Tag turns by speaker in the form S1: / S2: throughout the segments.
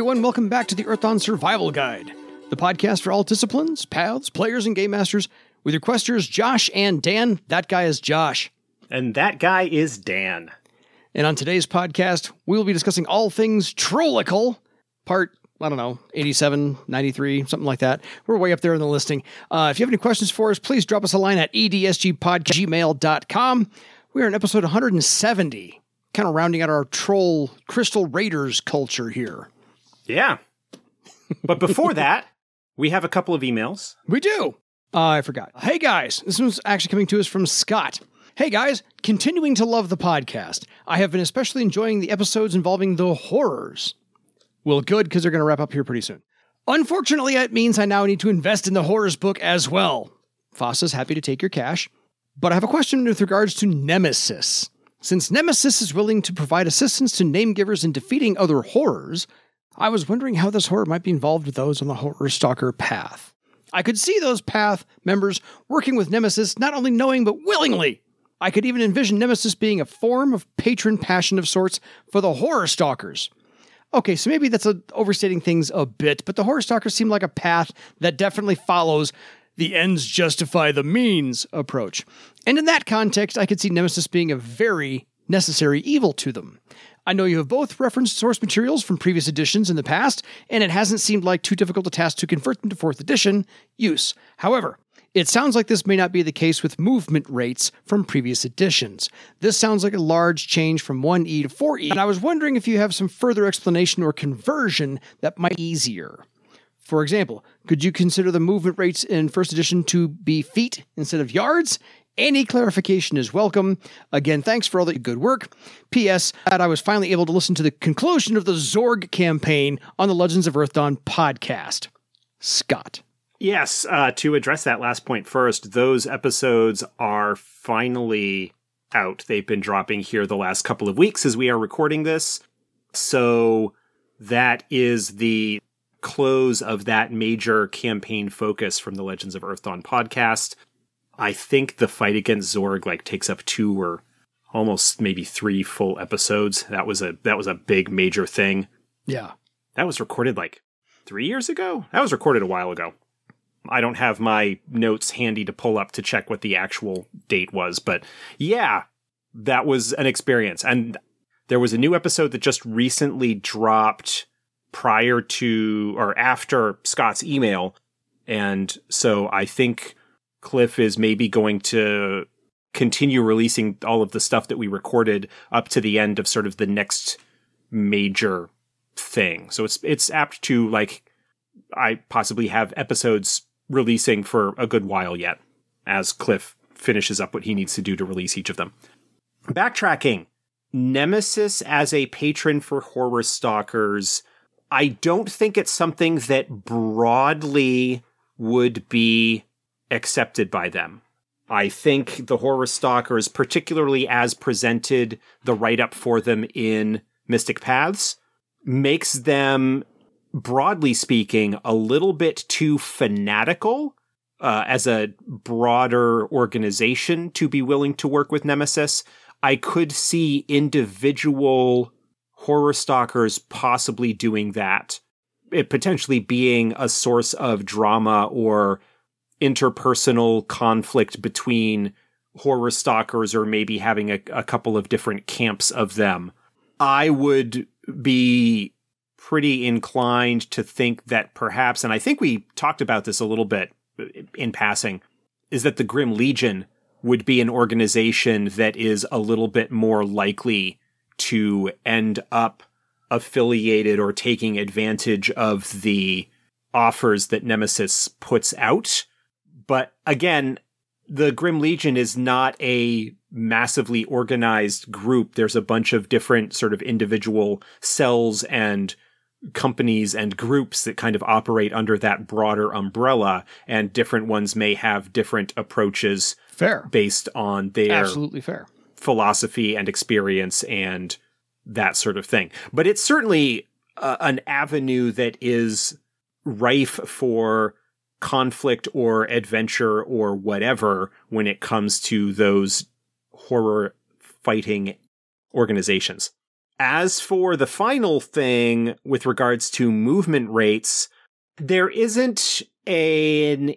S1: everyone. Welcome back to the Earthdawn Survival Guide, the podcast for all disciplines, paths, players, and game masters, with your questers Josh and Dan. That guy is Josh.
S2: And that guy is Dan.
S1: And on today's podcast, we will be discussing all things Trollical, part, 87, 93, something like that. We're way up there in the listing. If you have any questions for us, please drop us a line at edsgpodcast@gmail.com. We are in episode 170, kind of rounding out our troll Crystal Raiders culture here.
S2: Yeah. But before that, we have a couple of emails.
S1: We do. I forgot. Hey guys, this one's actually coming to us from Scott. Hey guys, continuing to love the podcast. I have been especially enjoying the episodes involving the horrors. Well, good, because they're going to wrap up here pretty soon. Unfortunately, it means I now need to invest in the horrors book as well. Foss happy to take your cash. But I have a question with regards to Nemesis. Since Nemesis is willing to provide assistance to name-givers in defeating other horrors, I was wondering how this horror might be involved with those on the Horror Stalker path. I could see those path members working with Nemesis, not only knowing but willingly. I could even envision Nemesis being a form of patron passion of sorts for the Horror Stalkers. Okay, so maybe that's overstating things a bit, but the Horror Stalkers seem like a path that definitely follows the ends justify the means approach. And in that context, I could see Nemesis being a very necessary evil to them. I know you have both referenced source materials from previous editions in the past, and it hasn't seemed like too difficult a task to convert them to 4th edition use. However, it sounds like this may not be the case with movement rates from previous editions. This sounds like a large change from 1E to 4E, and I was wondering if you have some further explanation or conversion that might be easier. For example, could you consider the movement rates in 1st edition to be feet instead of yards? Any clarification is welcome. Again, thanks for all the good work. P.S. I was finally able to listen to the conclusion of the Zorg campaign on the Legends of Earthdawn podcast. Scott.
S2: Yes, to address that last point first, those episodes are finally out. They've been dropping here the last couple of weeks as we are recording this. So that is the close of that major campaign focus from the Legends of Earthdawn podcast. I think the fight against Zorg takes up 2 or almost maybe 3 full episodes. That was a big major thing.
S1: Yeah.
S2: That was recorded 3 years ago? That was recorded a while ago. I don't have my notes handy to pull up to check what the actual date was, but yeah, that was an experience. And there was a new episode that just recently dropped prior to or after Scott's email. And so I think Cliff is maybe going to continue releasing all of the stuff that we recorded up to the end of sort of the next major thing. So it's apt to I possibly have episodes releasing for a good while yet as Cliff finishes up what he needs to do to release each of them. Backtracking. Nemesis as a patron for Horror Stalkers. I don't think it's something that broadly would be accepted by them. I think the Horror Stalkers, particularly as presented, the write-up for them in Mystic Paths, makes them, broadly speaking, a little bit too fanatical as a broader organization to be willing to work with Nemesis. I could see individual Horror Stalkers possibly doing that. It potentially being a source of drama or interpersonal conflict between Horror Stalkers, or maybe having a couple of different camps of them. I would be pretty inclined to think that perhaps, and I think we talked about this a little bit in passing, is that the Grim Legion would be an organization that is a little bit more likely to end up affiliated or taking advantage of the offers that Nemesis puts out. But again, the Grim Legion is not a massively organized group. There's a bunch of different sort of individual cells and companies and groups that kind of operate under that broader umbrella, and different ones may have different approaches.
S1: Fair.
S2: Based on their
S1: absolutely fair
S2: philosophy and experience and that sort of thing. But it's certainly an avenue that is rife for conflict or adventure or whatever when it comes to those horror fighting organizations. As for the final thing with regards to movement rates, there isn't an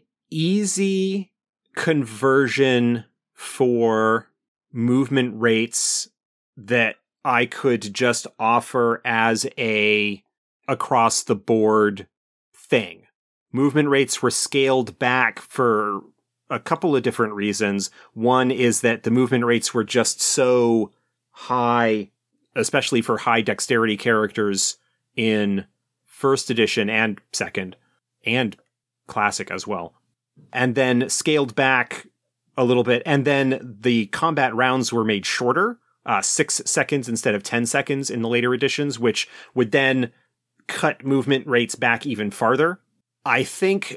S2: easy conversion for movement rates that I could just offer as a across the board thing. Movement rates were scaled back for a couple of different reasons. One is that the movement rates were just so high, especially for high dexterity characters in first edition and second, and classic as well. And then scaled back a little bit. And then the combat rounds were made shorter, 6 seconds instead of 10 seconds in the later editions, which would then cut movement rates back even farther. I think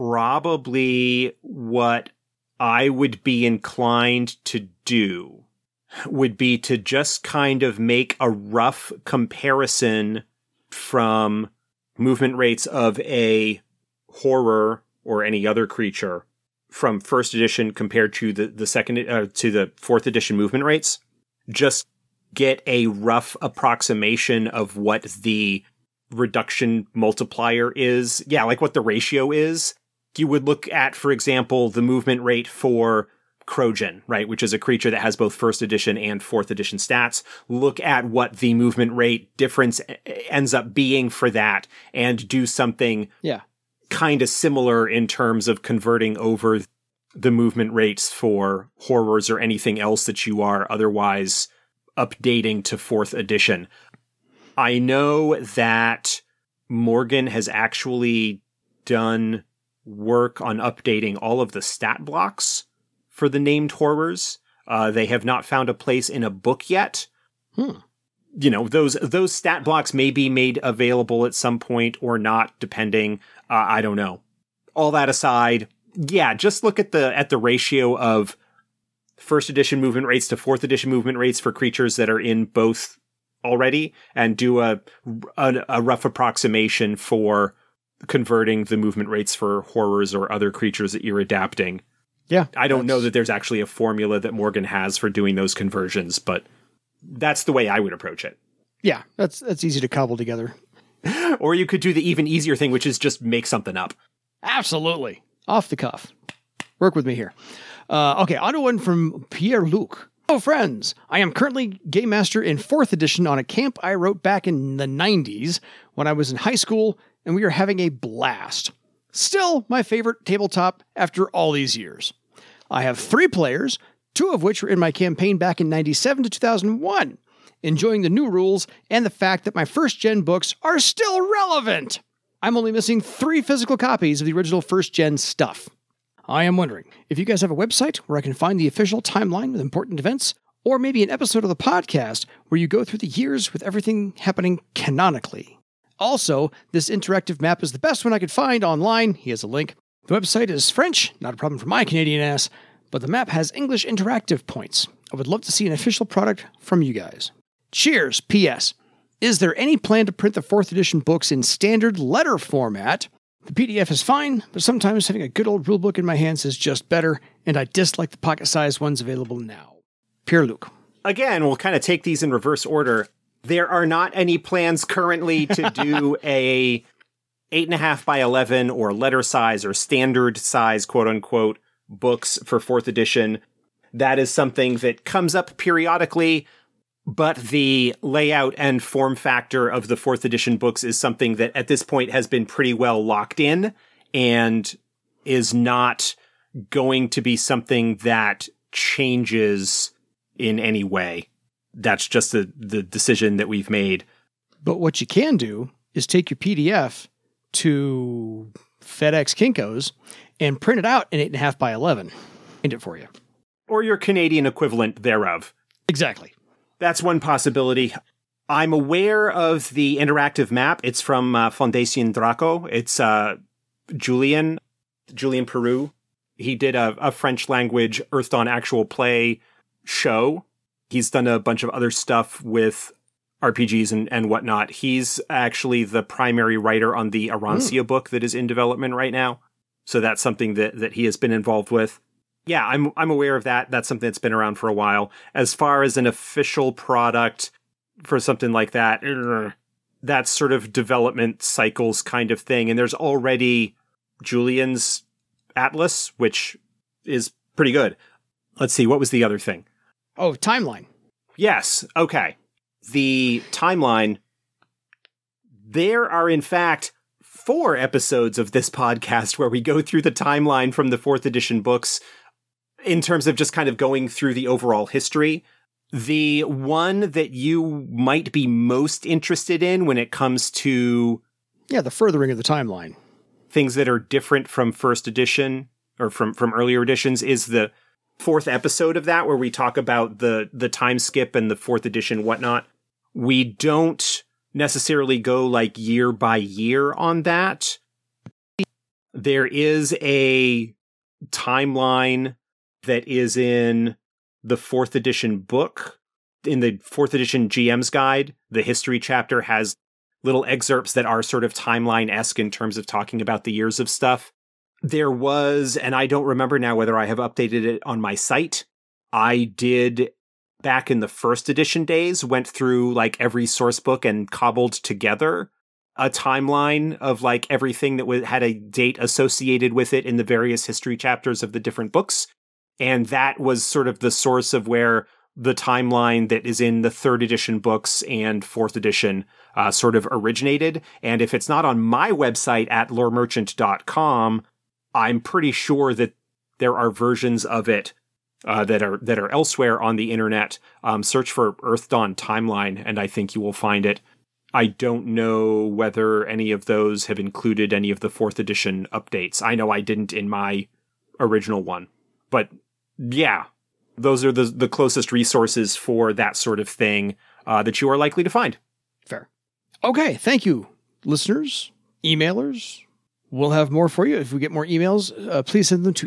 S2: probably what I would be inclined to do would be to just kind of make a rough comparison from movement rates of a horror or any other creature from first edition compared to the second to the fourth edition movement rates. Just get a rough approximation of what the reduction multiplier is. Yeah, like what the ratio is. You would look at, for example, the movement rate for Krogan, right, which is a creature that has both first edition and fourth edition stats. Look at what the movement rate difference ends up being for that and do something kind of similar in terms of converting over the movement rates for horrors or anything else that you are otherwise updating to fourth edition. I know that Morgan has actually done work on updating all of the stat blocks for the named horrors. They have not found a place in a book yet. You know, those stat blocks may be made available at some point or not, depending. I don't know. All that aside, yeah, just look at the ratio of first edition movement rates to fourth edition movement rates for creatures that are in both already, and do a rough approximation for converting the movement rates for horrors or other creatures that you're adapting.
S1: Yeah.
S2: I don't know that there's actually a formula that Morgan has for doing those conversions, but that's the way I would approach it.
S1: Yeah, that's easy to cobble together.
S2: Or you could do the even easier thing, which is just make something up.
S1: Absolutely. Off the cuff. Work with me here. Okay, on to one from Pierre-Luc. Hello, friends. I am currently Game Master in 4th edition on a camp I wrote back in the 90s when I was in high school, and we are having a blast. Still my favorite tabletop after all these years. I have 3 players, 2 of which were in my campaign back in 97 to 2001, enjoying the new rules and the fact that my first-gen books are still relevant. I'm only missing 3 physical copies of the original first-gen stuff. I am wondering if you guys have a website where I can find the official timeline with important events, or maybe an episode of the podcast where you go through the years with everything happening canonically. Also, this interactive map is the best one I could find online. He has a link. The website is French, not a problem for my Canadian ass, but the map has English interactive points. I would love to see an official product from you guys. Cheers, P.S. Is there any plan to print the 4th edition books in standard letter format? The PDF is fine, but sometimes having a good old rulebook in my hands is just better, and I dislike the pocket-sized ones available now. Pierre-Luc.
S2: Again, we'll kind of take these in reverse order. There are not any plans currently to do a 8.5 by 11 or letter size or standard size, quote-unquote, books for 4th edition. That is something that comes up periodically, but the layout and form factor of the 4th edition books is something that at this point has been pretty well locked in and is not going to be something that changes in any way. That's just the decision that we've made.
S1: But what you can do is take your PDF to FedEx Kinko's and print it out in 8.5 by 11. Print it for you.
S2: Or your Canadian equivalent thereof.
S1: Exactly.
S2: That's one possibility. I'm aware of the interactive map. It's from Fondation Draco. It's Julien Peru. He did a French language Earth Dawn actual play show. He's done a bunch of other stuff with RPGs and whatnot. He's actually the primary writer on the Arancia book that is in development right now. So that's something that he has been involved with. Yeah, I'm aware of that. That's something that's been around for a while. As far as an official product, for something like that. That's sort of development cycles kind of thing. And there's already Julian's Atlas, which is pretty good. Let's see, what was the other thing?
S1: Oh, timeline.
S2: Yes, okay. The timeline. There are, in fact, 4 episodes of this podcast where we go through the timeline from the 4th edition books in terms of just kind of going through the overall history. The one that you might be most interested in when it comes to...
S1: Yeah, the furthering of the timeline.
S2: Things that are different from 1st edition or from earlier editions is the 4th episode of that, where we talk about the time skip and the 4th edition whatnot. We don't necessarily go like year by year on that. There is a timeline that is in the 4th edition book. In the 4th edition GM's Guide, the history chapter has little excerpts that are sort of timeline-esque in terms of talking about the years of stuff. There was, and I don't remember now whether I have updated it on my site. I did, back in the 1st edition days, went through like every source book and cobbled together a timeline of like everything that had a date associated with it in the various history chapters of the different books. And that was sort of the source of where the timeline that is in the 3rd edition books and 4th edition sort of originated. And if it's not on my website at loremerchant.com, I'm pretty sure that there are versions of it that are elsewhere on the internet. Search for Earth Dawn Timeline, and I think you will find it. I don't know whether any of those have included any of the 4th edition updates. I know I didn't in my original one. But yeah, those are the closest resources for that sort of thing that you are likely to find.
S1: Fair. Okay, thank you, listeners, emailers. We'll have more for you. If we get more emails, please send them to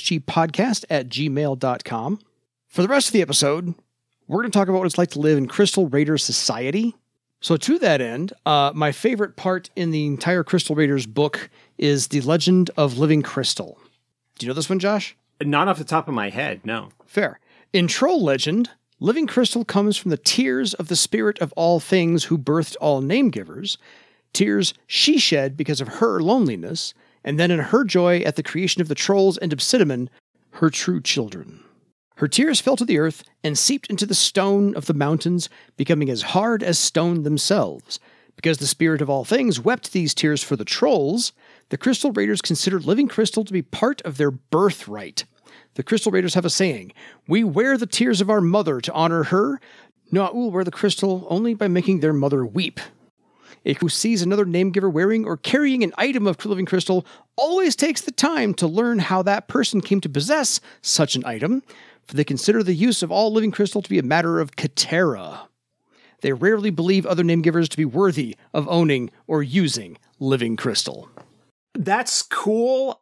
S1: edsgpodcast@gmail.com. For the rest of the episode, we're going to talk about what it's like to live in Crystal Raider society. So to that end, my favorite part in the entire Crystal Raiders book is the Legend of Living Crystal. Do you know this one, Josh?
S2: Not off the top of my head, no.
S1: Fair. In Troll Legend, Living Crystal comes from the tears of the spirit of all things who birthed all name-givers, tears she shed because of her loneliness, and then in her joy at the creation of the trolls and Obsidian, her true children. Her tears fell to the earth and seeped into the stone of the mountains, becoming as hard as stone themselves. Because the spirit of all things wept these tears for the trolls, the Crystal Raiders considered Living Crystal to be part of their birthright. The Crystal Raiders have a saying, "We wear the tears of our mother to honor her. Na'ul wear the crystal only by making their mother weep." Who sees another name-giver wearing or carrying an item of Living Crystal always takes the time to learn how that person came to possess such an item, for they consider the use of all Living Crystal to be a matter of Katera. They rarely believe other name-givers to be worthy of owning or using Living Crystal.
S2: That's cool.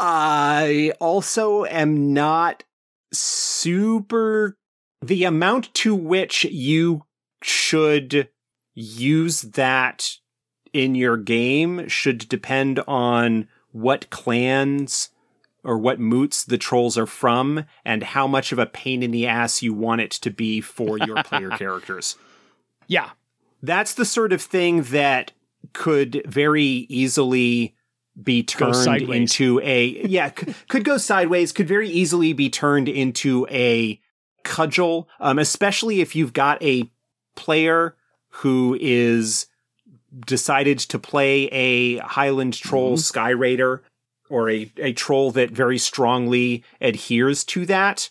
S2: I also am not super... The amount to which you should use that in your game should depend on what clans or what moots the trolls are from and how much of a pain in the ass you want it to be for your player characters.
S1: Yeah.
S2: That's the sort of thing that could very easily be turned into could go sideways, could very easily be turned into a cudgel, especially if you've got a player who is decided to play a Highland Troll Sky Raider or a troll that very strongly adheres to that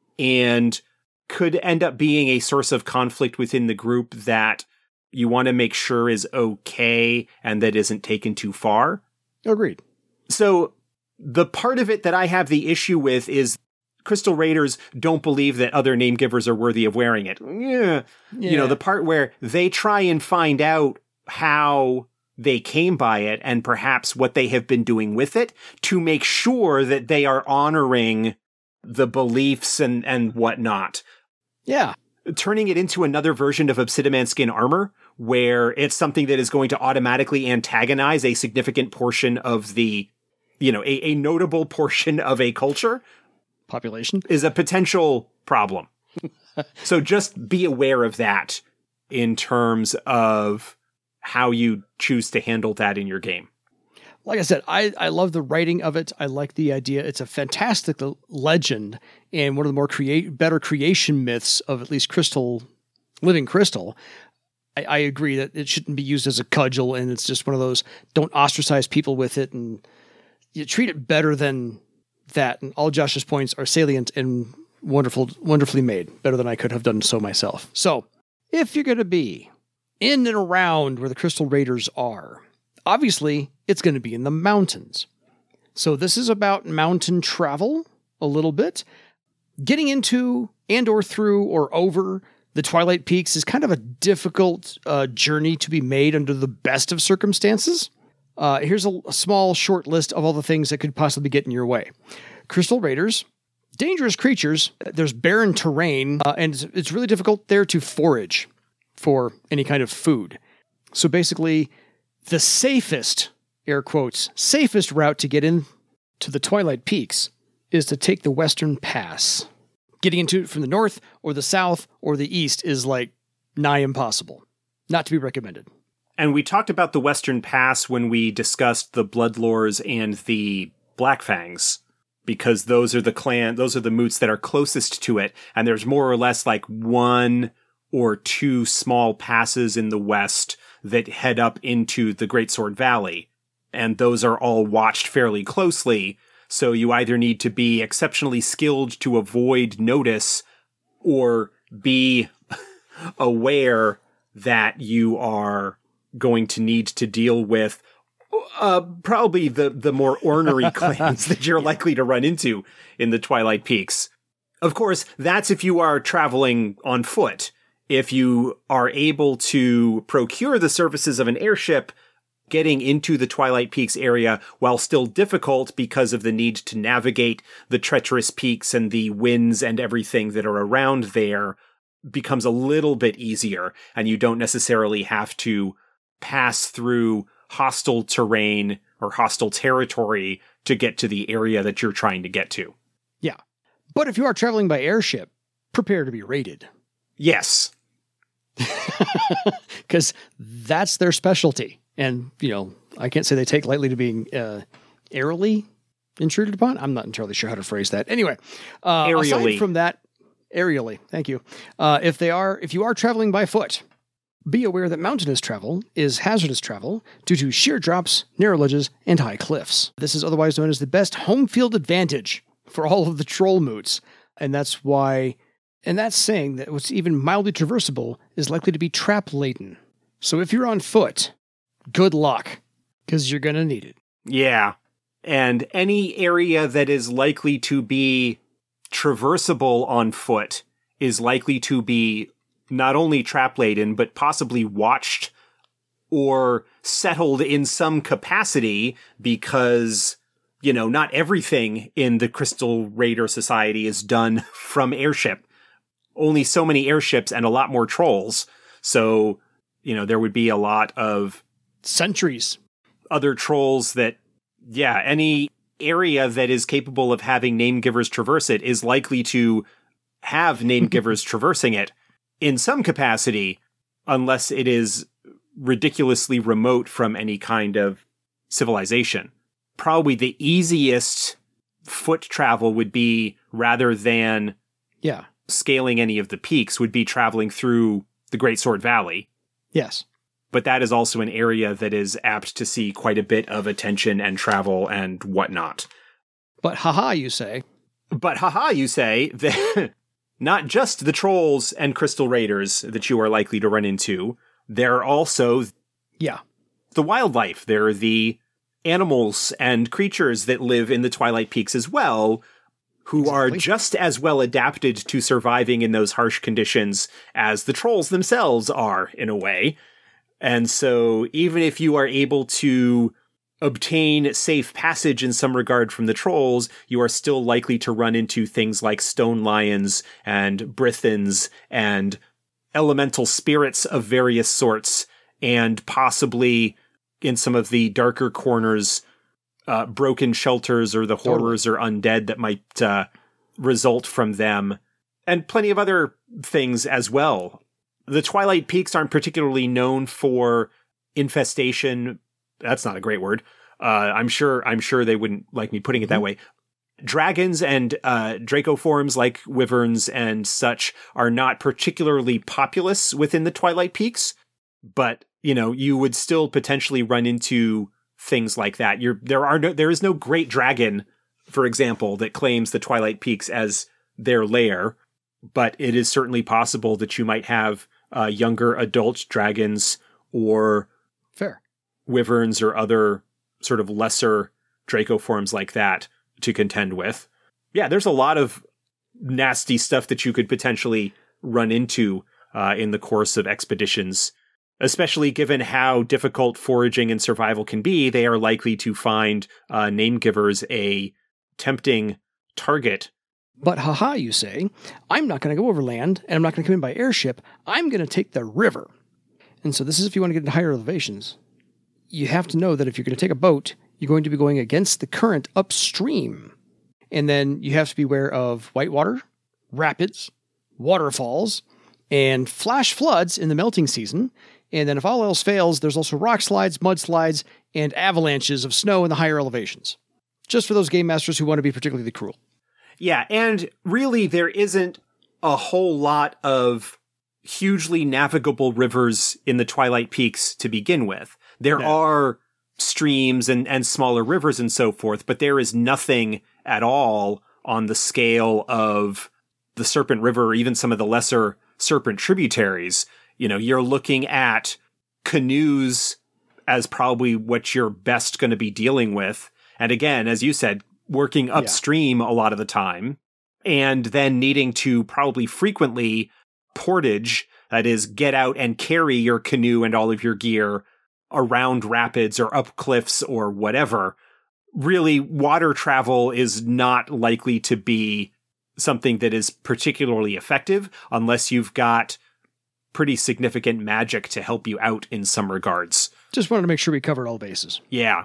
S2: and could end up being a source of conflict within the group that you want to make sure is okay and that isn't taken too far.
S1: Agreed.
S2: So the part of it that I have the issue with is Crystal Raiders don't believe that other name givers are worthy of wearing it. Yeah. You know, the part where they try and find out how they came by it and perhaps what they have been doing with it to make sure that they are honoring the beliefs and whatnot.
S1: Yeah.
S2: Turning it into another version of Obsidian skin armor, where it's something that is going to automatically antagonize a significant portion of the, you know, a notable portion of a culture.
S1: Population.
S2: Is a potential problem. So just be aware of that in terms of how you choose to handle that in your game.
S1: Like I said, I love the writing of it. I like the idea. It's a fantastic legend and one of the more better creation myths of at least Living Crystal. I agree that it shouldn't be used as a cudgel, and it's just one of those, don't ostracize people with it, and you treat it better than that. And all Josh's points are salient and wonderfully made, better than I could have done so myself. So, if you're going to be in and around where the Crystal Raiders are, obviously, it's going to be in the mountains. So this is about mountain travel a little bit. Getting into and or through or over the Twilight Peaks is kind of a difficult journey to be made under the best of circumstances. Here's a small, short list of all the things that could possibly get in your way. Crystal Raiders, dangerous creatures. There's barren terrain, and it's really difficult there to forage for any kind of food. So basically, the safest, air quotes, safest route to get in to the Twilight Peaks is to take the Western Pass. Getting into it from the north or the south or the east is like nigh impossible. Not to be recommended.
S2: And we talked about the Western Pass when we discussed the Bloodlores and the Blackfangs, because those are the moots that are closest to it, and there's more or less like one or two small passes in the west that head up into the Greatsword Valley, and those are all watched fairly closely, so you either need to be exceptionally skilled to avoid notice or be aware that you are going to need to deal with probably the more ornery clans that you're likely to run into in the Twilight Peaks. Of course, that's if you are traveling on foot. If you are able to procure the services of an airship, getting into the Twilight Peaks area, while still difficult because of the need to navigate the treacherous peaks and the winds and everything that are around there, becomes a little bit easier, and you don't necessarily have to pass through hostile terrain or hostile territory to get to the area that you're trying to get to.
S1: Yeah. But if you are traveling by airship, prepare to be raided.
S2: Yes.
S1: Because that's their specialty. And, I can't say they take lightly to being aerially intruded upon. I'm not entirely sure how to phrase that. Anyway, aside from that, aerially, thank you. If you are traveling by foot, be aware that mountainous travel is hazardous travel due to sheer drops, narrow ledges, and high cliffs. This is otherwise known as the best home field advantage for all of the troll moots. And that's saying that what's even mildly traversable is likely to be trap-laden. So if you're on foot, good luck, because you're going to need it.
S2: Yeah. And any area that is likely to be traversable on foot is likely to be not only trap-laden, but possibly watched or settled in some capacity, because, not everything in the Crystal Raider Society is done from airship. Only so many airships and a lot more trolls. So, there would be a lot of
S1: sentries,
S2: other trolls that, any area that is capable of having name givers traverse it is likely to have name givers traversing it in some capacity, unless it is ridiculously remote from any kind of civilization. Probably the easiest foot travel would be, rather than scaling any of the peaks, would be traveling through the Greatsword Valley.
S1: Yes.
S2: But that is also an area that is apt to see quite a bit of attention and travel and whatnot.
S1: But haha, you say.
S2: That not just the trolls and Crystal Raiders that you are likely to run into, there are also the wildlife. There are the animals and creatures that live in the Twilight Peaks as well, who are just as well adapted to surviving in those harsh conditions as the trolls themselves are, in a way. And so even if you are able to obtain safe passage in some regard from the trolls, you are still likely to run into things like stone lions and brithins and elemental spirits of various sorts, and possibly in some of the darker corners, broken shelters or the horrors or undead that might result from them, and plenty of other things as well. The Twilight Peaks aren't particularly known for infestation. That's not a great word. I'm sure they wouldn't like me putting it that way. Dragons and Draco forms like wyverns and such are not particularly populous within the Twilight Peaks, but you would still potentially run into things like that. There is no great dragon, for example, that claims the Twilight Peaks as their lair, but it is certainly possible that you might have younger adult dragons or
S1: fair
S2: wyverns or other sort of lesser Draco forms like that to contend with. Yeah, there's a lot of nasty stuff that you could potentially run into in the course of expeditions, especially given how difficult foraging and survival can be. They are likely to find name givers a tempting target.
S1: But haha, you say, I'm not going to go overland, and I'm not going to come in by airship. I'm going to take the river. And so this is if you want to get into higher elevations. You have to know that if you're going to take a boat, you're going to be going against the current upstream. And then you have to be aware of whitewater, rapids, waterfalls, and flash floods in the melting season. And then if all else fails, there's also rock slides, mudslides, and avalanches of snow in the higher elevations. Just for those game masters who want to be particularly cruel.
S2: Yeah, and really there isn't a whole lot of hugely navigable rivers in the Twilight Peaks to begin with. There are streams and smaller rivers and so forth, but there is nothing at all on the scale of the Serpent River or even some of the lesser Serpent tributaries. You're looking at canoes as probably what you're best going to be dealing with. And again, as you said, working upstream a lot of the time, and then needing to probably frequently portage, that is, get out and carry your canoe and all of your gear around rapids or up cliffs or whatever. Really, water travel is not likely to be something that is particularly effective unless you've got pretty significant magic to help you out in some regards.
S1: Just wanted to make sure we covered all bases.
S2: Yeah.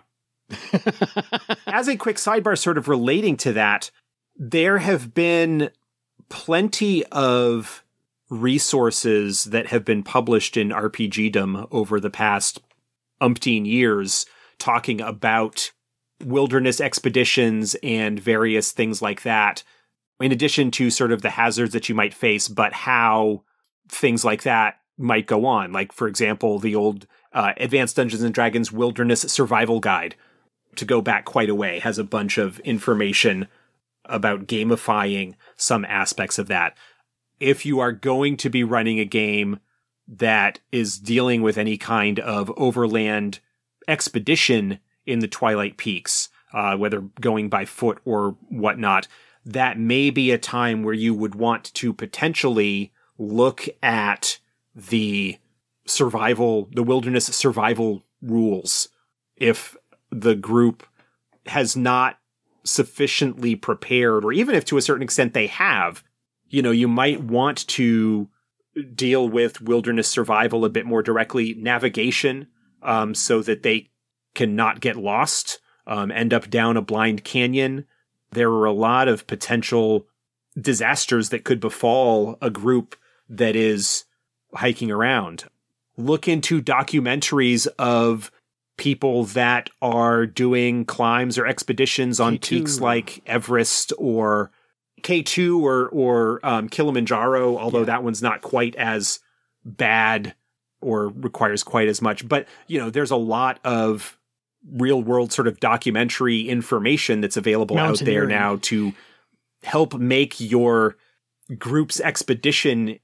S2: As a quick sidebar sort of relating to that, there have been plenty of resources that have been published in RPGdom over the past umpteen years talking about wilderness expeditions and various things like that, in addition to sort of the hazards that you might face, but how things like that might go on. Like, for example, the old Advanced Dungeons & Dragons Wilderness Survival Guide, to go back quite a way, has a bunch of information about gamifying some aspects of that. If you are going to be running a game that is dealing with any kind of overland expedition in the Twilight Peaks, whether going by foot or whatnot, that may be a time where you would want to potentially look at the wilderness survival rules. If the group has not sufficiently prepared, or even if to a certain extent they have, you might want to deal with wilderness survival a bit more directly, navigation, so that they cannot get lost, end up down a blind canyon. There are a lot of potential disasters that could befall a group that is hiking around. Look into documentaries of people that are doing climbs or expeditions on
S1: K2.
S2: peaks like Everest or K2 or Kilimanjaro, although that one's not quite as bad or requires quite as much. But, there's a lot of real world sort of documentary information that's available out there now to help make your group's expedition,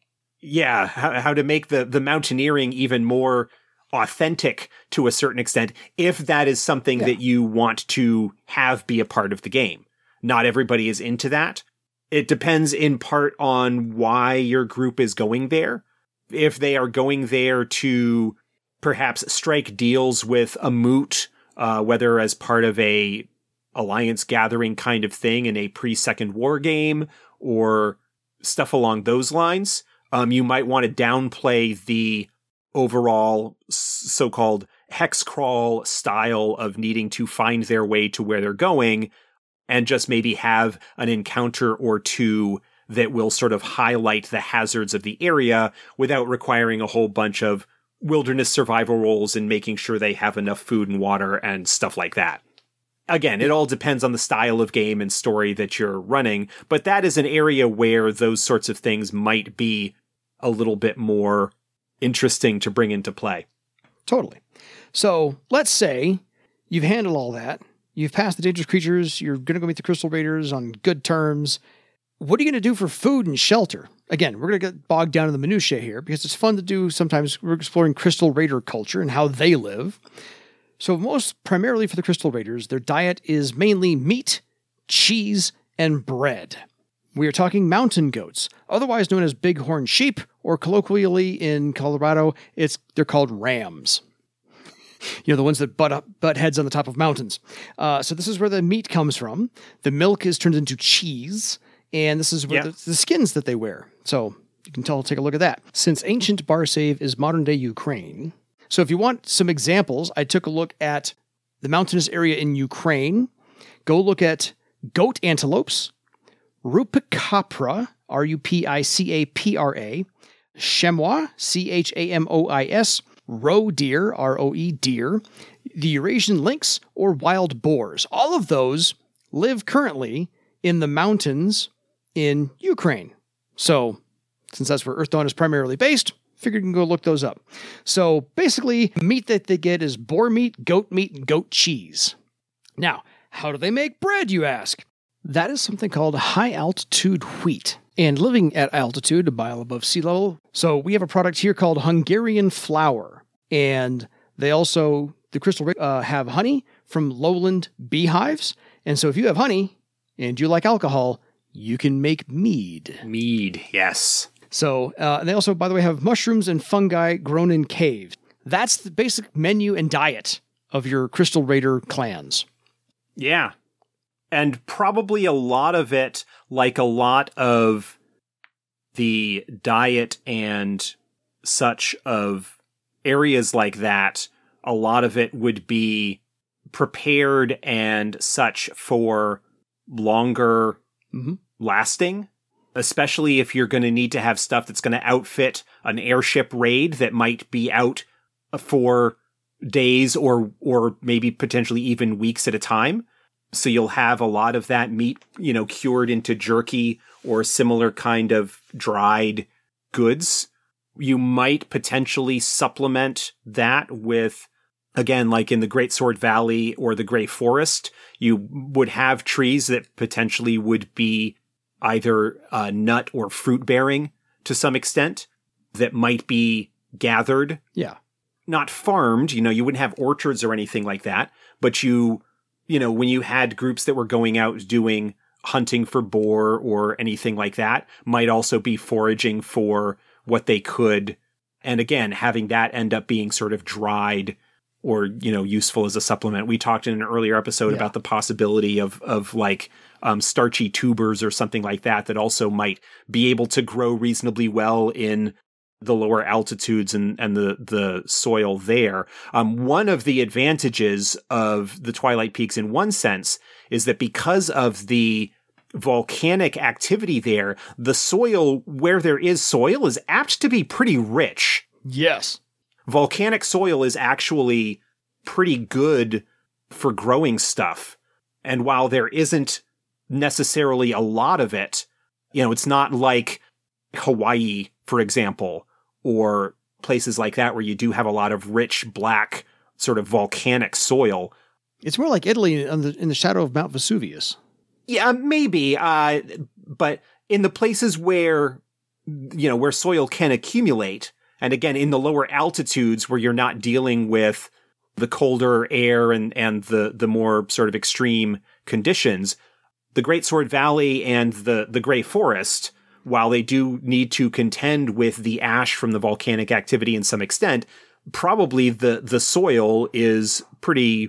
S2: how to make the mountaineering even more authentic to a certain extent, if that is something that you want to have be a part of the game. Not everybody is into that. It depends in part on why your group is going there. If they are going there to perhaps strike deals with a moot, whether as part of a alliance gathering kind of thing in a pre-Second War game or stuff along those lines, you might want to downplay the overall so-called hex crawl style of needing to find their way to where they're going, and just maybe have an encounter or two that will sort of highlight the hazards of the area without requiring a whole bunch of wilderness survival roles and making sure they have enough food and water and stuff like that. Again, it all depends on the style of game and story that you're running, but that is an area where those sorts of things might be a little bit more interesting to bring into play.
S1: Totally. So let's say you've handled all that. You've passed the dangerous creatures. You're going to go meet the Crystal Raiders on good terms. What are you going to do for food and shelter? Again, we're going to get bogged down in the minutiae here because it's fun to do. Sometimes we're exploring Crystal Raider culture and how they live. So most primarily for the Crystal Raiders, their diet is mainly meat, cheese, and bread. We are talking mountain goats, otherwise known as bighorn sheep, or colloquially in Colorado, they're called rams. You know, the ones that butt heads on the top of mountains. So this is where the meat comes from. The milk is turned into cheese, and this is where the skins that they wear. So you can take a look at that. Since ancient Barsave is modern-day Ukraine. So if you want some examples, I took a look at the mountainous area in Ukraine. Go look at goat antelopes, Rupicapra, Rupicapra, chamois, Chamois, roe deer, Roe deer, the Eurasian lynx, or wild boars. All of those live currently in the mountains in Ukraine. So, since that's where Earth Dawn is primarily based, figured you can go look those up. So, basically, meat that they get is boar meat, and goat cheese. Now, how do they make bread, you ask? That is something called high-altitude wheat. And living at altitude, a mile above sea level. So we have a product here called Hungarian flour. And they also, the Crystal Raiders, have honey from lowland beehives. And so if you have honey and you like alcohol, you can make mead.
S2: Mead, yes.
S1: So they also, by the way, have mushrooms and fungi grown in caves. That's the basic menu and diet of your Crystal Raider clans.
S2: Yeah. And probably a lot of it, like a lot of the diet and such of areas like that, a lot of it would be prepared and such for longer lasting, especially if you're going to need to have stuff that's going to outfit an airship raid that might be out for days or maybe potentially even weeks at a time. So you'll have a lot of that meat, cured into jerky or similar kind of dried goods. You might potentially supplement that with, again, like in the Great Sword Valley or the Grey Forest, you would have trees that potentially would be either nut or fruit bearing to some extent that might be gathered.
S1: Yeah.
S2: Not farmed, you wouldn't have orchards or anything like that, but when you had groups that were going out doing hunting for boar or anything like that, might also be foraging for what they could. And again, having that end up being sort of dried or, useful as a supplement. We talked in an earlier episode about the possibility of like starchy tubers or something like that also might be able to grow reasonably well in the lower altitudes and the soil there. One of the advantages of the Twilight Peaks in one sense is that because of the volcanic activity there, the soil where there is soil is apt to be pretty rich.
S1: Yes.
S2: Volcanic soil is actually pretty good for growing stuff. And while there isn't necessarily a lot of it, it's not like Hawaii, for example, or places like that where you do have a lot of rich, black, sort of volcanic soil.
S1: It's more like Italy in the shadow of Mount Vesuvius.
S2: Yeah, maybe. But in the places where, where soil can accumulate, and again, in the lower altitudes where you're not dealing with the colder air and the more sort of extreme conditions, the Great Sword Valley and the Grey Forest, while they do need to contend with the ash from the volcanic activity in some extent, probably the soil is pretty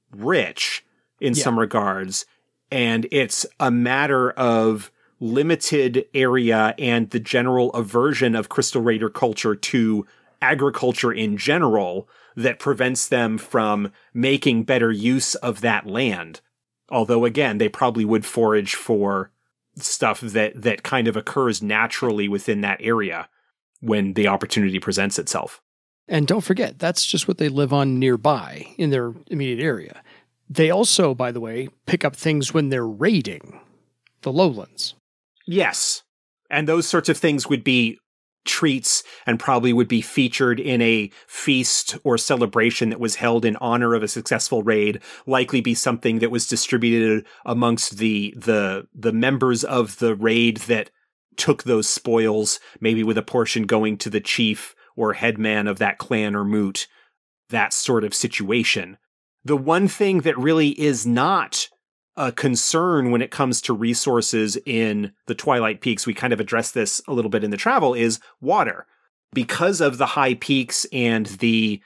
S2: rich in some regards. And it's a matter of limited area and the general aversion of Crystal Raider culture to agriculture in general that prevents them from making better use of that land. Although, again, they probably would forage for stuff that kind of occurs naturally within that area when the opportunity presents itself.
S1: And don't forget, that's just what they live on nearby in their immediate area. They also, by the way, pick up things when they're raiding the lowlands.
S2: Yes. And those sorts of things would be treats and probably would be featured in a feast or celebration that was held in honor of a successful raid, likely be something that was distributed amongst the members of the raid that took those spoils, maybe with a portion going to the chief or headman of that clan or moot, that sort of situation. The one thing that really is not a concern when it comes to resources in the Twilight Peaks, we kind of addressed this a little bit in the travel, is water. Because of the high peaks and the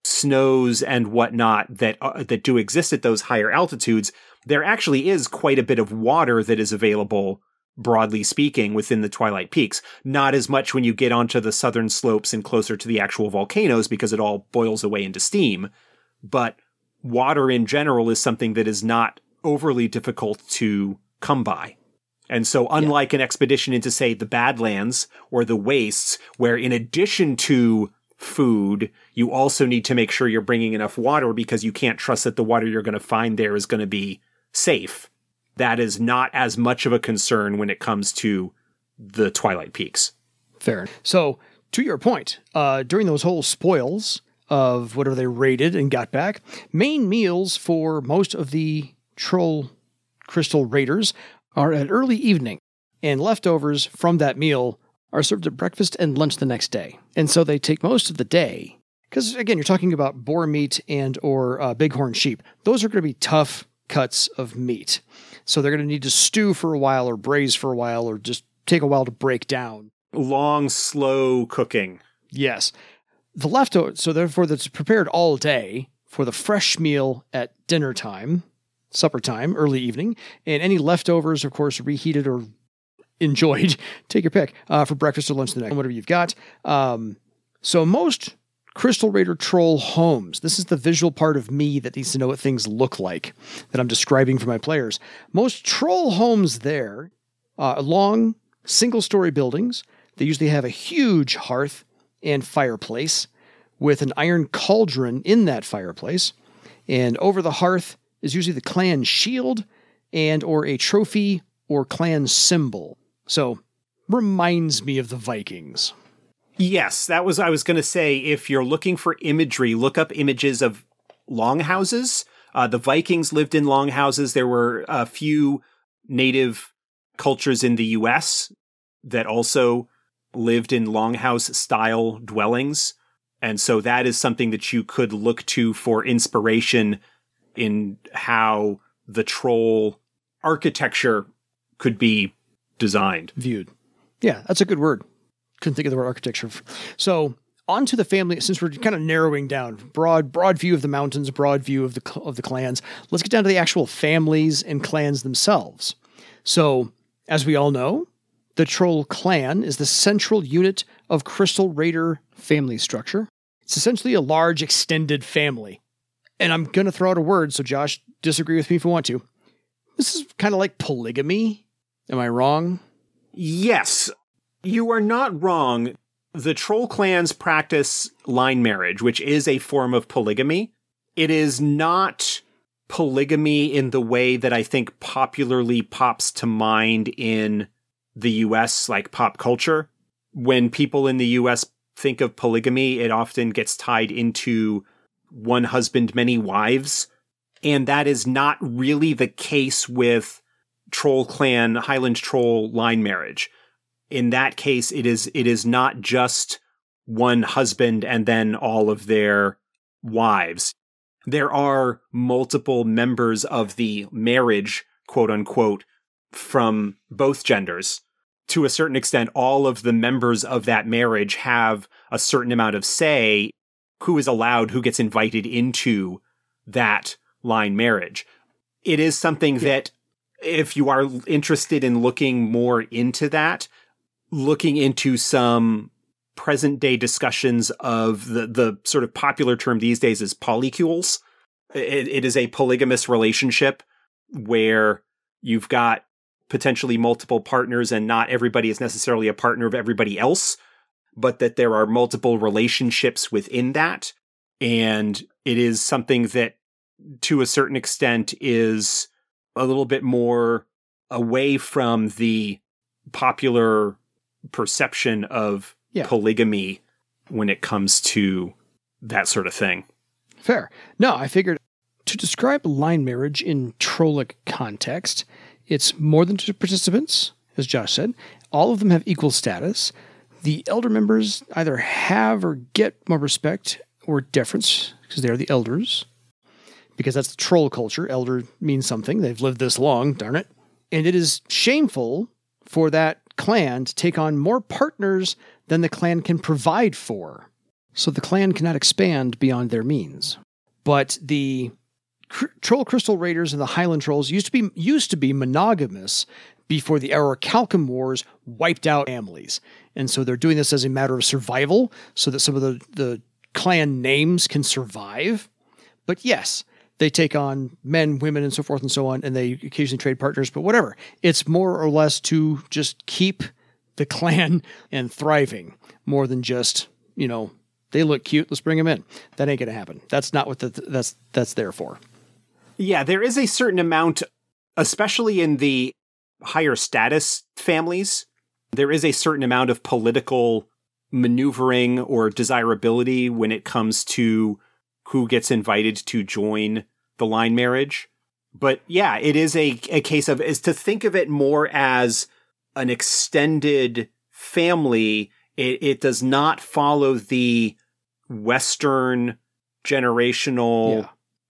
S2: snows and whatnot that do exist at those higher altitudes, there actually is quite a bit of water that is available, broadly speaking, within the Twilight Peaks. Not as much when you get onto the southern slopes and closer to the actual volcanoes, because it all boils away into steam. But water in general is something that is not overly difficult to come by. And so unlike an expedition into, say, the Badlands or the Wastes, where in addition to food, you also need to make sure you're bringing enough water because you can't trust that the water you're going to find there is going to be safe. That is not as much of a concern when it comes to the Twilight Peaks.
S1: Fair. So, to your point, during those whole spoils of whatever they raided and got back, main meals for most of the Troll Crystal Raiders are at early evening, and leftovers from that meal are served at breakfast and lunch the next day. And so they take most of the day, because again, you're talking about boar meat and or bighorn sheep. Those are going to be tough cuts of meat. So they're going to need to stew for a while or braise for a while or just take a while to break down.
S2: Long, slow cooking.
S1: Yes. The leftover, so therefore that's prepared all day for the fresh meal at dinner time, supper time, early evening, and any leftovers, of course, reheated or enjoyed, take your pick, for breakfast or lunch the next, whatever you've got. So most Crystal Raider Troll homes, this is the visual part of me that needs to know what things look like that I'm describing for my players. Most Troll homes there, long, single-story buildings, they usually have a huge hearth and fireplace with an iron cauldron in that fireplace, and over the hearth is usually the clan shield and or a trophy or clan symbol. So, reminds me of the Vikings.
S2: Yes, I was going to say, if you're looking for imagery, look up images of longhouses. The Vikings lived in longhouses. There were a few native cultures in the U.S. that also lived in longhouse-style dwellings. And so that is something that you could look to for inspiration in how the troll architecture could be designed.
S1: Viewed. Yeah, that's a good word. Couldn't think of the word architecture. So on to the family, since we're kind of narrowing down, broad view of the mountains, broad view of the clans, let's get down to the actual families and clans themselves. So, as we all know, the Troll clan is the central unit of Crystal Raider family structure. It's essentially a large extended family. And I'm going to throw out a word, so Josh, disagree with me if you want to. This is kind of like polygamy. Am I wrong?
S2: Yes, you are not wrong. The Troll clans practice line marriage, which is a form of polygamy. It is not polygamy in the way that I think popularly pops to mind in the US, like pop culture. When people in the US think of polygamy, it often gets tied into one husband, many wives. And that is not really the case with Troll clan, Highland Troll line marriage. In that case, it is not just one husband and then all of their wives. There are multiple members of the marriage, quote unquote, from both genders. To a certain extent, all of the members of that marriage have a certain amount of say who is allowed, who gets invited into that line marriage. It is something that, if you are interested in looking more into that, looking into some present day discussions of the sort of popular term these days is polycules. It is a polygamous relationship where you've got potentially multiple partners, and not everybody is necessarily a partner of everybody else, but that there are multiple relationships within that. And it is something that, to a certain extent, is a little bit more away from the popular perception of polygamy when it comes to that sort of thing.
S1: Fair. No, I figured to describe line marriage in Trollic context, it's more than two participants, as Josh said. All of them have equal status. The elder members either have or get more respect or deference because they're the elders. Because that's the troll culture. Elder means something. They've lived this long, darn it. And it is shameful for that clan to take on more partners than the clan can provide for. So the clan cannot expand beyond their means. But the Troll Crystal Raiders and the Highland Trolls used to be monogamous before the Orichalcum Wars wiped out families. And so they're doing this as a matter of survival so that some of the clan names can survive. But yes, they take on men, women, and so forth and so on, and they occasionally trade partners, but whatever. It's more or less to just keep the clan and thriving more than just, they look cute, let's bring them in. That ain't going to happen. That's not what that's there for.
S2: Yeah, there is a certain amount, especially in the higher status families, there is a certain amount of political maneuvering or desirability when it comes to who gets invited to join the line marriage. But yeah, it is a case of, is to think of it more as an extended family. It does not follow the Western generational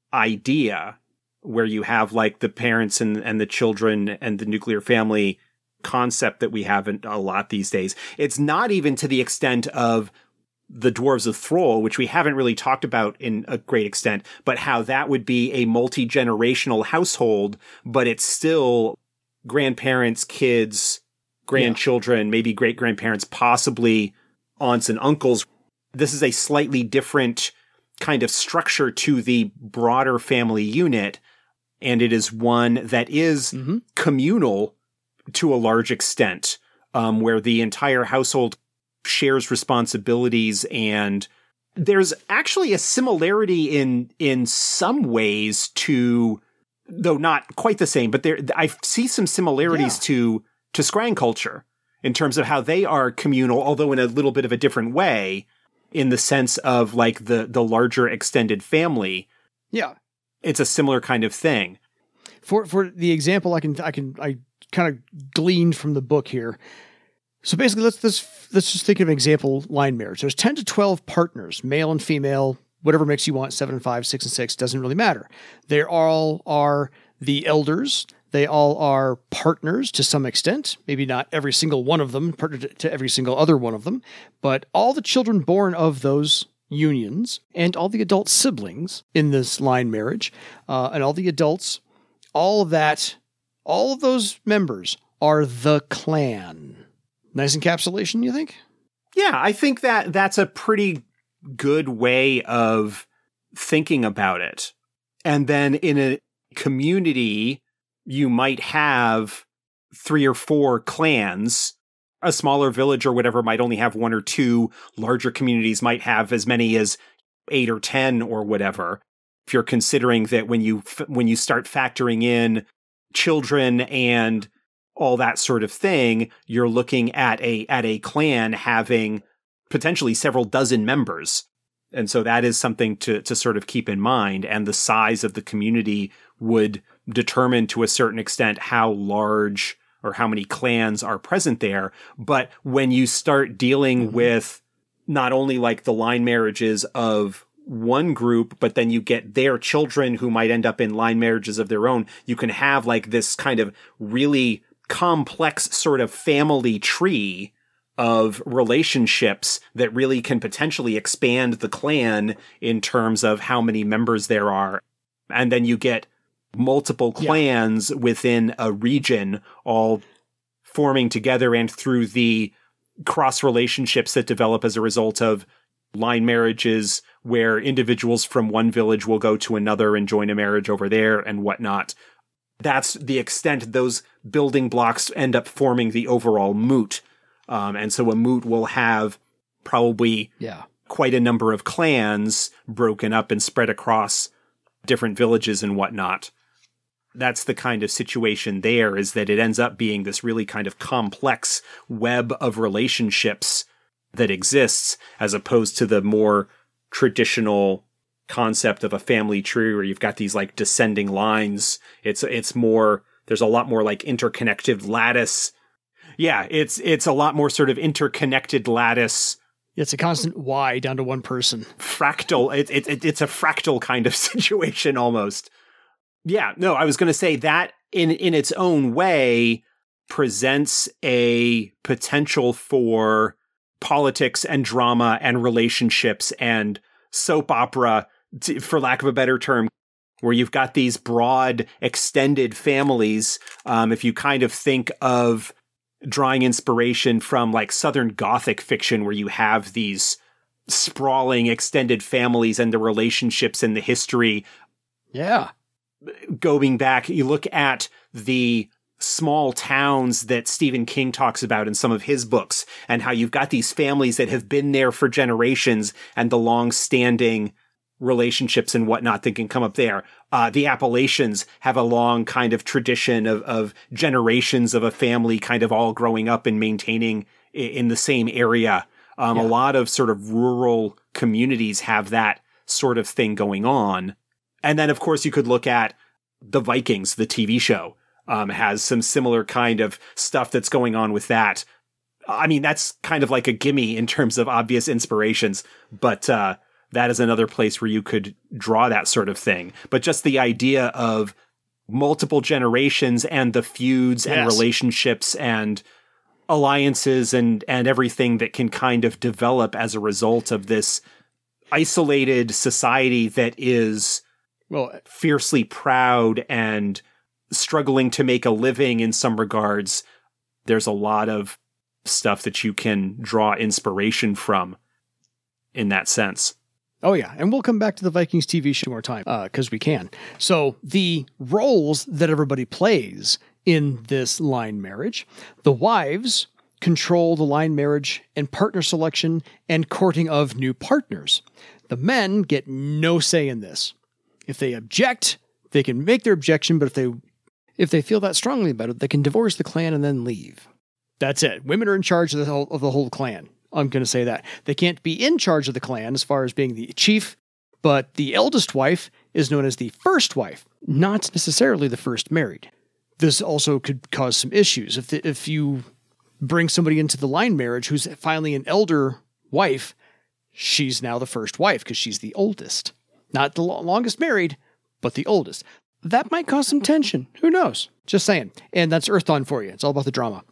S2: idea where you have like the parents and the children and the nuclear family concept that we have a lot these days. It's not even to the extent of the Dwarves of Thrall, which we haven't really talked about in a great extent, but how that would be a multi-generational household, but it's still grandparents, kids, grandchildren, maybe great-grandparents, possibly aunts and uncles. This is a slightly different kind of structure to the broader family unit, and it is one that is communal to a large extent, where the entire household shares responsibilities, and there's actually a similarity in some ways to, though not quite the same, but I see some similarities to Scrying culture in terms of how they are communal, although in a little bit of a different way, in the sense of like the larger extended family.
S1: Yeah.
S2: It's a similar kind of thing.
S1: For the example I kind of gleaned from the book here. So basically, let's just think of an example line marriage. There's 10 to 12 partners, male and female, whatever mix you want, 7 and 5, 6 and 6, doesn't really matter. They all are the elders. They all are partners to some extent. Maybe not every single one of them, partner to every single other one of them, but all the children born of those unions and all the adult siblings in this line marriage, and all the adults, all of those members are the clan. Nice encapsulation, you think?
S2: Yeah, I think that's a pretty good way of thinking about it. And then in a community, you might have 3 or 4 clans. A smaller village or whatever might only have 1 or 2. Larger communities might have as many as 8 or 10 or whatever. If you're considering that when you start factoring in children and all that sort of thing, you're looking at a clan having potentially several dozen members. And so that is something to sort of keep in mind. And the size of the community would determine to a certain extent how large or how many clans are present there. But when you start dealing with not only like the line marriages of one group, but then you get their children who might end up in line marriages of their own, you can have like this kind of really complex sort of family tree of relationships that really can potentially expand the clan in terms of how many members there are. And then you get multiple clans within a region all forming together, and through the cross relationships that develop as a result of line marriages where individuals from one village will go to another and join a marriage over there and whatnot. that's the extent those building blocks end up forming the overall moot. And so a moot will have probably quite a number of clans broken up and spread across different villages and whatnot. That's the kind of situation there, is that it ends up being this really kind of complex web of relationships that exists, as opposed to the more traditional concept of a family tree where you've got these like descending lines. It's more, there's a lot more like interconnected lattice. Yeah, it's a lot more sort of interconnected lattice.
S1: It's a constant Y down to one person.
S2: Fractal. It's a fractal kind of situation almost. Yeah, no, I was going to say that in its own way presents a potential for politics and drama and relationships and soap opera, for lack of a better term, where you've got these broad, extended families. If you kind of think of drawing inspiration from like Southern Gothic fiction, where you have these sprawling extended families and the relationships and the history.
S1: Yeah.
S2: Going back, you look at the small towns that Stephen King talks about in some of his books, and how you've got these families that have been there for generations and the long-standing relationships and whatnot that can come up there. The Appalachians have a long kind of tradition of generations of a family kind of all growing up and maintaining in the same area. A lot of sort of rural communities have that sort of thing going on. And then, of course, you could look at the Vikings, the TV show, has some similar kind of stuff that's going on with that. I mean, that's kind of like a gimme in terms of obvious inspirations, but that is another place where you could draw that sort of thing. But just the idea of multiple generations and the feuds and relationships and alliances and everything that can kind of develop as a result of this isolated society that is fiercely proud and struggling to make a living in some regards. There's a lot of stuff that you can draw inspiration from in that sense.
S1: Oh, yeah. And we'll come back to the Vikings TV show more time, because we can. So the roles that everybody plays in this line marriage, the wives control the line marriage and partner selection and courting of new partners. The men get no say in this. If they object, they can make their objection, but if they feel that strongly about it, they can divorce the clan and then leave. That's it. Women are in charge of the whole clan. I'm going to say that. They can't be in charge of the clan as far as being the chief, but the eldest wife is known as the first wife, not necessarily the first married. This also could cause some issues. If you bring somebody into the line marriage who's finally an elder wife, she's now the first wife because she's the oldest. Not the longest married, but the oldest. That might cause some tension. Who knows? Just saying. And that's Earthdawn for you. It's all about the drama.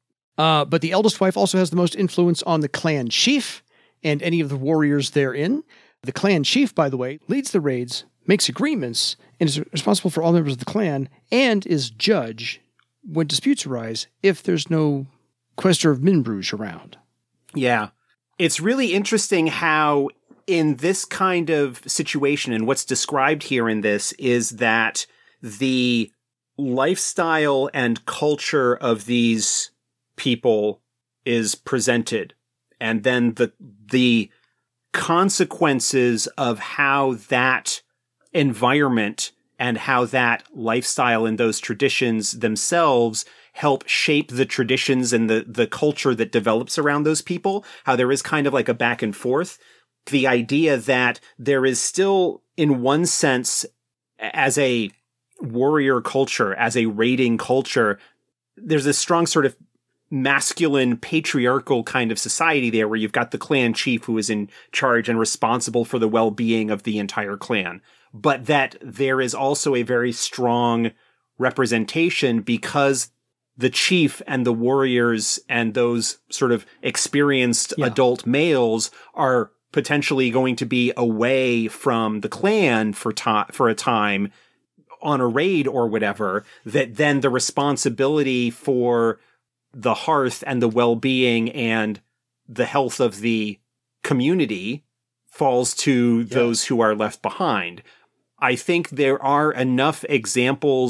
S1: But the eldest wife also has the most influence on the clan chief and any of the warriors therein. The clan chief, by the way, leads the raids, makes agreements, and is responsible for all members of the clan, and is judge when disputes arise if there's no Quester of Minbruges around.
S2: Yeah. It's really interesting how in this kind of situation, and what's described here in this, is that the lifestyle and culture of these people is presented, and then the consequences of how that environment and how that lifestyle and those traditions themselves help shape the traditions and the culture that develops around those people, how there is kind of like a back and forth. The idea that there is still, in one sense, as a warrior culture, as a raiding culture, there's this strong sort of masculine, patriarchal kind of society there where you've got the clan chief who is in charge and responsible for the well-being of the entire clan. But that there is also a very strong representation because the chief and the warriors and those sort of experienced adult males are potentially going to be away from the clan for a time on a raid or whatever, that then the responsibility for the hearth and the well-being and the health of the community falls to those who are left behind. I think there are enough examples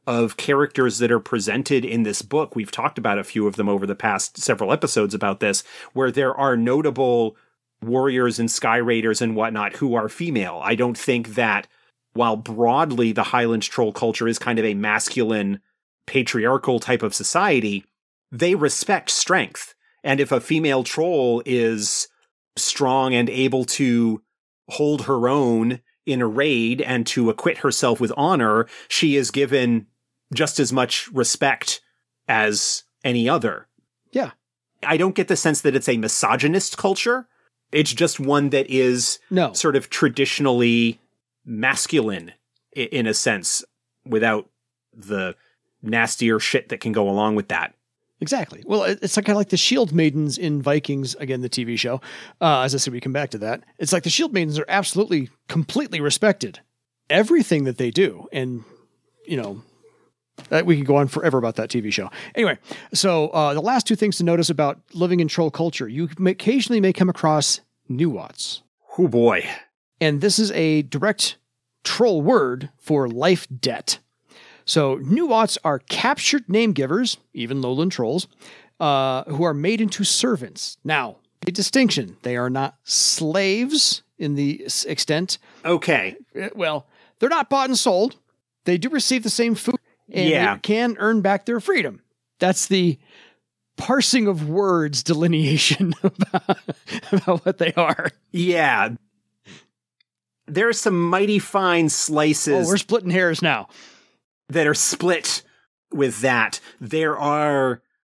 S2: of characters that are presented in this book. We've talked about a few of them over the past several episodes about this, where there are notable warriors and sky raiders and whatnot who are female. I don't think that while broadly the Highland troll culture is kind of a masculine, patriarchal type of society, they respect strength. And if a female troll is strong and able to hold her own in a raid and to acquit herself with honor, she is given just as much respect as any other.
S1: Yeah.
S2: I don't get the sense that it's a misogynist culture. It's just one that is sort of traditionally masculine in a sense, without the nastier shit that can go along with that.
S1: Exactly. Well, it's kind of like the Shield Maidens in Vikings, again, the TV show. As I said, we come back to that. It's like the Shield Maidens are absolutely, completely respected. Everything that they do. And, you know, we can go on forever about that TV show. Anyway, so the last two things to notice about living in troll culture. You occasionally may come across Nuwats.
S2: Oh boy.
S1: And this is a direct troll word for life debt. So Nuwats are captured name givers, even lowland trolls, who are made into servants. Now, a distinction. They are not slaves in the extent.
S2: Okay.
S1: Well, they're not bought and sold. They do receive the same food and they can earn back their freedom. That's the parsing of words delineation about what they are.
S2: Yeah. There's some mighty fine slices.
S1: Oh, we're splitting hairs now.
S2: That are split with that. There are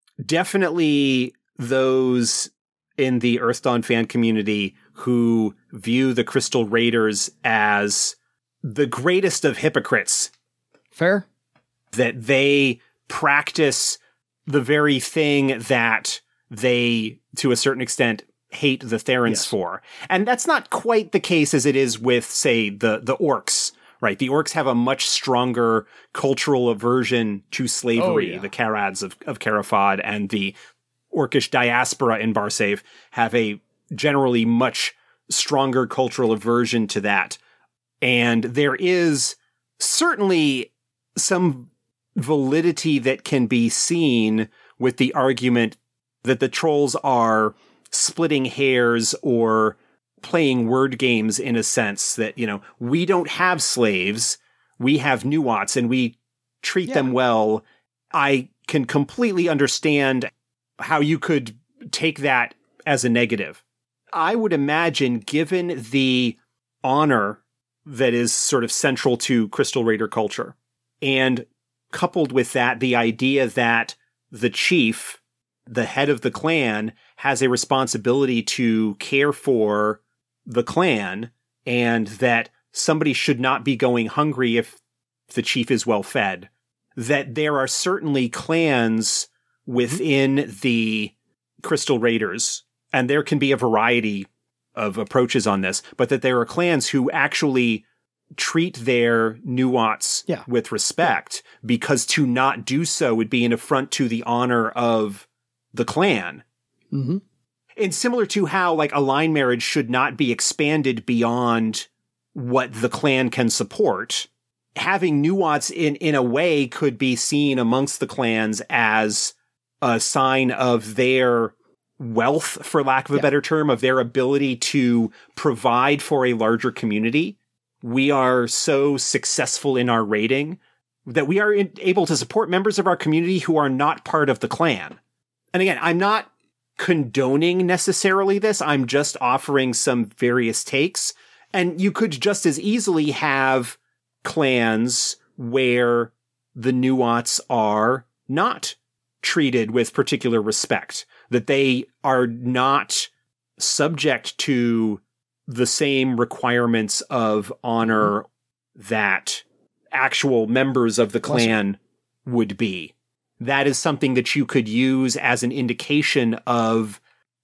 S2: definitely those in the Earthdawn fan community who view the Crystal Raiders as the greatest of hypocrites.
S1: Fair.
S2: That they practice the very thing that they, to a certain extent, hate the Therans for. And that's not quite the case as it is with, say, the orcs. Right, the orcs have a much stronger cultural aversion to slavery. The Karads of Karafod and the orcish diaspora in Barsave have a generally much stronger cultural aversion to that. And there is certainly some validity that can be seen with the argument that the trolls are splitting hairs or playing word games in a sense that, you know, we don't have slaves, we have Nuwats and we treat them well. I can completely understand how you could take that as a negative. I would imagine, given the honor that is sort of central to Crystal Raider culture, and coupled with that, the idea that the chief, the head of the clan, has a responsibility to care for the clan, and that somebody should not be going hungry if the chief is well fed. That there are certainly clans within the Crystal Raiders, and there can be a variety of approaches on this, but that there are clans who actually treat their Nuwats with respect, because to not do so would be an affront to the honor of the clan.
S1: Mm-hmm.
S2: And similar to how, like, a line marriage should not be expanded beyond what the clan can support, having Nuwats in a way could be seen amongst the clans as a sign of their wealth, for lack of a better term, of their ability to provide for a larger community. We are so successful in our raiding that we are able to support members of our community who are not part of the clan. And again, I'm not condoning necessarily this. I'm just offering some various takes. And you could just as easily have clans where the Nuwats are not treated with particular respect, that they are not subject to the same requirements of honor that actual members of the clan would be. That is something that you could use as an indication of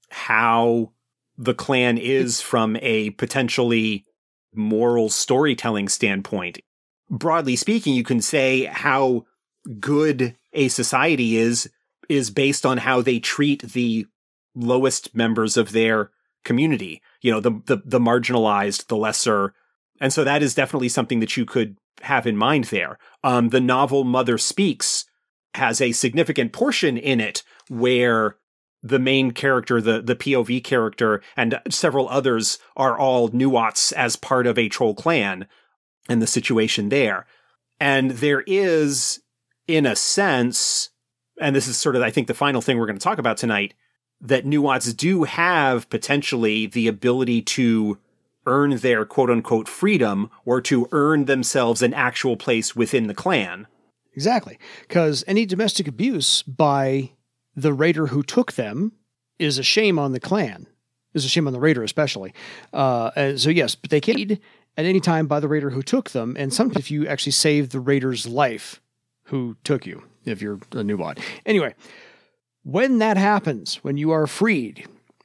S2: how the clan is from a potentially moral storytelling standpoint. Broadly speaking, you can say how good a society is based on how they treat the lowest members of their community. You know, the marginalized, the lesser. And so that is definitely something that you could have in mind there. The novel Mother Speaks has a significant portion in it where the main character, the POV character, and several others are all Nuats as part of a troll clan and the situation there. And there is, in a sense, and this is sort of, I think, the final thing we're going to talk about tonight, that Nuats do have potentially the ability to earn their quote-unquote freedom or to earn themselves an actual place within the clan.
S1: Exactly. Because any domestic abuse by the raider who took them is a shame on the clan, is a shame on the raider especially. And so yes, but they can be at any time by the raider who took them, and sometimes if you actually save the raider's life who took you, if you're a Nuat. Anyway, when that happens, when you are freed,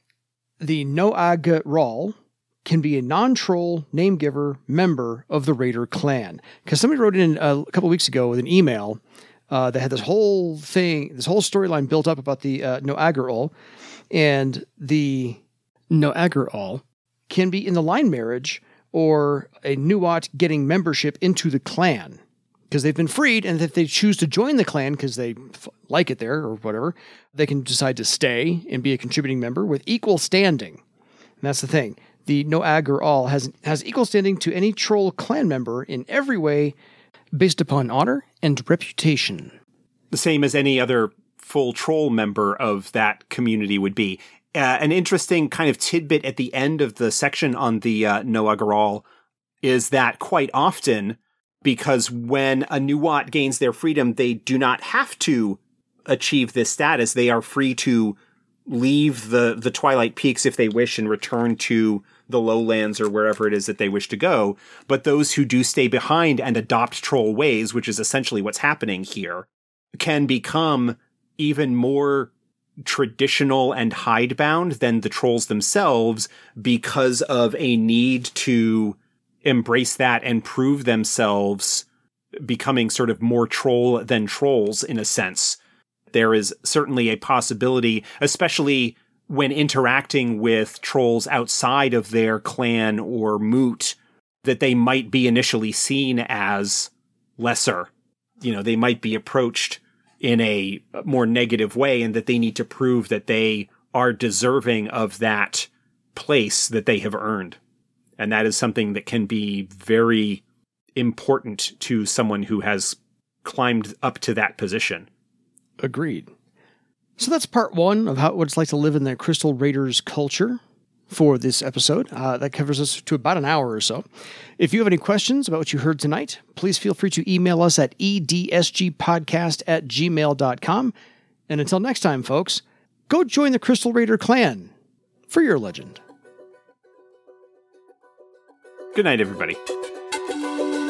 S1: the Noag Ral can be a non-troll name-giver member of the Raider clan. Because somebody wrote in a couple weeks ago with an email that had this whole thing, this whole storyline built up about the Noag Ral, and the Noag Ral can be in the line marriage or a Nuat getting membership into the clan. Because they've been freed, and if they choose to join the clan because they like it there or whatever, they can decide to stay and be a contributing member with equal standing. And that's the thing. The Noag Ral has equal standing to any troll clan member in every way based upon honor and reputation.
S2: The same as any other full troll member of that community would be. An interesting kind of tidbit at the end of the section on the Noag Ral is that quite often, because when a Nuat gains their freedom, they do not have to achieve this status. They are free to leave the Twilight Peaks if they wish and return to the lowlands or wherever it is that they wish to go. But those who do stay behind and adopt troll ways, which is essentially what's happening here, can become even more traditional and hidebound than the trolls themselves because of a need to embrace that and prove themselves, becoming sort of more troll than trolls in a sense. There is certainly a possibility, especially when interacting with trolls outside of their clan or moot, that they might be initially seen as lesser. You know, they might be approached in a more negative way, and that they need to prove that they are deserving of that place that they have earned. And that is something that can be very important to someone who has climbed up to that position.
S1: Agreed. So that's part one of what it's like to live in the Crystal Raiders culture for this episode. That covers us to about an hour or so. If you have any questions about what you heard tonight, please feel free to email us at edsgpodcast@gmail.com. And until next time, folks, go join the Crystal Raider clan for your legend.
S2: Good night, everybody.